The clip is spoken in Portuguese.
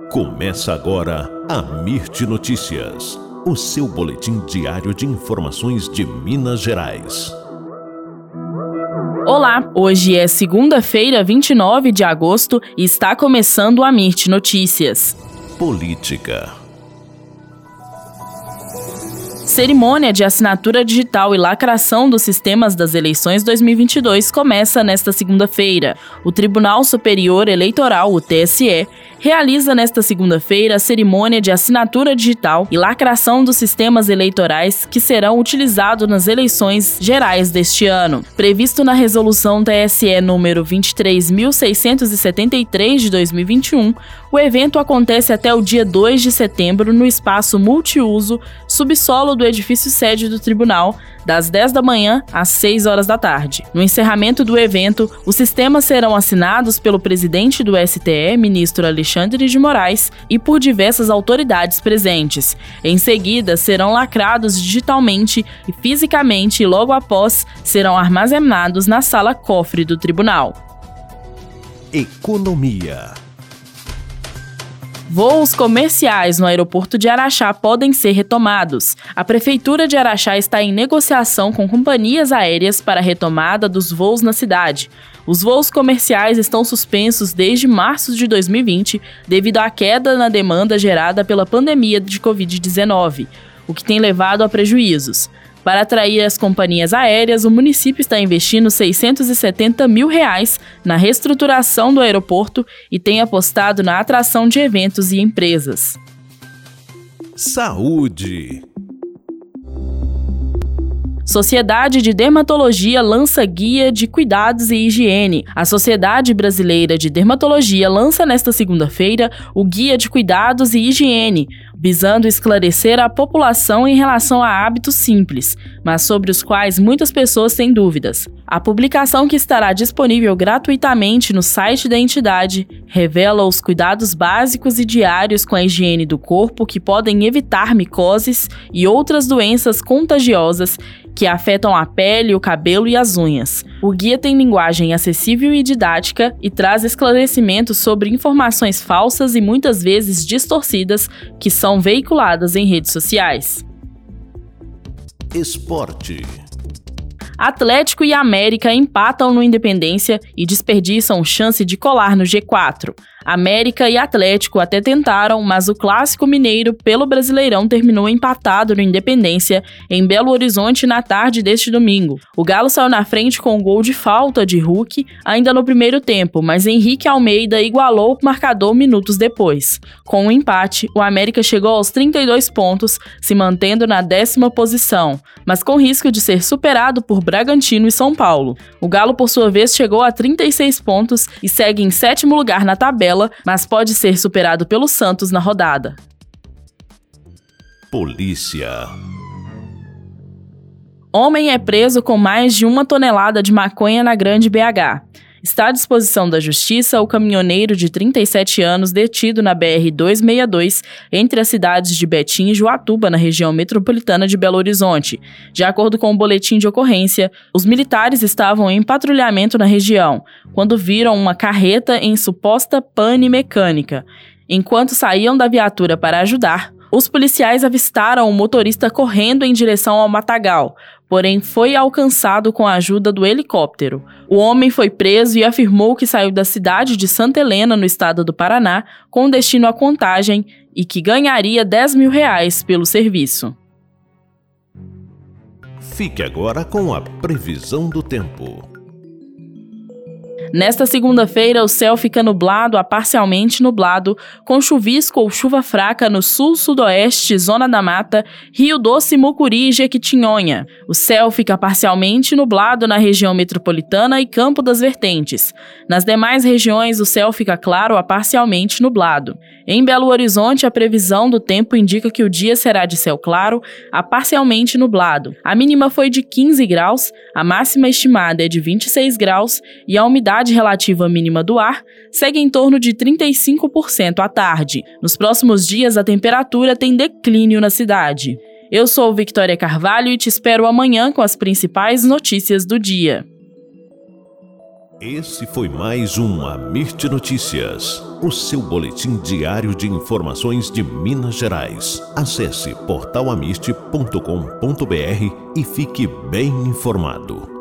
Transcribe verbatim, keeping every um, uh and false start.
Começa agora a Mirte Notícias, o seu boletim diário de informações de Minas Gerais. Olá, hoje é segunda-feira, vinte e nove de agosto e está começando a Mirte Notícias. Política. Cerimônia de assinatura digital e lacração dos sistemas das eleições dois mil e vinte e dois começa nesta segunda-feira. O Tribunal Superior Eleitoral, o T S E, realiza nesta segunda-feira a cerimônia de assinatura digital e lacração dos sistemas eleitorais que serão utilizados nas eleições gerais deste ano. Previsto na resolução T S E número vinte e três mil seiscentos e setenta e três de dois mil e vinte e um, o evento acontece até o dia dois de setembro no espaço multiuso subsolo do edifício sede do tribunal, das dez da manhã às seis horas da tarde. No encerramento do evento, os sistemas serão assinados pelo presidente do S T E, ministro Alexandre de Moraes, e por diversas autoridades presentes. Em seguida, serão lacrados digitalmente e fisicamente e logo após serão armazenados na sala cofre do tribunal. Economia. Voos comerciais no aeroporto de Araxá podem ser retomados. A Prefeitura de Araxá está em negociação com companhias aéreas para a retomada dos voos na cidade. Os voos comerciais estão suspensos desde março de dois mil e vinte devido à queda na demanda gerada pela pandemia de covid dezenove, o que tem levado a prejuízos. Para atrair as companhias aéreas, o município está investindo seiscentos e setenta mil reais na reestruturação do aeroporto e tem apostado na atração de eventos e empresas. Saúde. Sociedade de Dermatologia lança guia de cuidados e higiene. A Sociedade Brasileira de Dermatologia lança nesta segunda-feira o Guia de Cuidados e Higiene, visando esclarecer a população em relação a hábitos simples, mas sobre os quais muitas pessoas têm dúvidas. A publicação, que estará disponível gratuitamente no site da entidade, revela os cuidados básicos e diários com a higiene do corpo que podem evitar micoses e outras doenças contagiosas que afetam a pele, o cabelo e as unhas. O guia tem linguagem acessível e didática e traz esclarecimentos sobre informações falsas e muitas vezes distorcidas que são veiculadas em redes sociais. Esporte. Atlético e América empatam no Independência e desperdiçam chance de colar no G quatro. América e Atlético até tentaram, mas o Clássico Mineiro pelo Brasileirão terminou empatado no Independência, em Belo Horizonte, na tarde deste domingo. O Galo saiu na frente com um gol de falta de Hulk ainda no primeiro tempo, mas Henrique Almeida igualou o marcador minutos depois. Com o empate, o América chegou aos trinta e dois pontos, se mantendo na décima posição, mas com risco de ser superado por Bragantino e São Paulo. O Galo, por sua vez, chegou a trinta e seis pontos e segue em sétimo lugar na tabela, mas pode ser superado pelo Santos na rodada. Polícia. Homem é preso com mais de uma tonelada de maconha na Grande B H. Está à disposição da Justiça o caminhoneiro de trinta e sete anos detido na B R duzentos e sessenta e dois entre as cidades de Betim e Juatuba, na região metropolitana de Belo Horizonte. De acordo com o boletim de ocorrência, os militares estavam em patrulhamento na região, quando viram uma carreta em suposta pane mecânica. Enquanto saíam da viatura para ajudar, os policiais avistaram o motorista correndo em direção ao matagal, porém foi alcançado com a ajuda do helicóptero. O homem foi preso e afirmou que saiu da cidade de Santa Helena, no estado do Paraná, com destino à Contagem e que ganharia dez mil reais pelo serviço. Fique agora com a previsão do tempo. Nesta segunda-feira, o céu fica nublado a parcialmente nublado, com chuvisco ou chuva fraca no sul-sudoeste, Zona da Mata, Rio Doce, Mucuri e Jequitinhonha. O céu fica parcialmente nublado na região metropolitana e Campo das Vertentes. Nas demais regiões, o céu fica claro a parcialmente nublado. Em Belo Horizonte, a previsão do tempo indica que o dia será de céu claro a parcialmente nublado. A mínima foi de quinze graus, a máxima estimada é de vinte e seis graus e a umidade relativa mínima do ar segue em torno de trinta e cinco por cento à tarde. Nos próximos dias, a temperatura tem declínio na cidade. Eu sou Victoria Carvalho e te espero amanhã com as principais notícias do dia. Esse foi mais um Amirte Notícias, o seu boletim diário de informações de Minas Gerais. Acesse portal amirte ponto com ponto br e fique bem informado.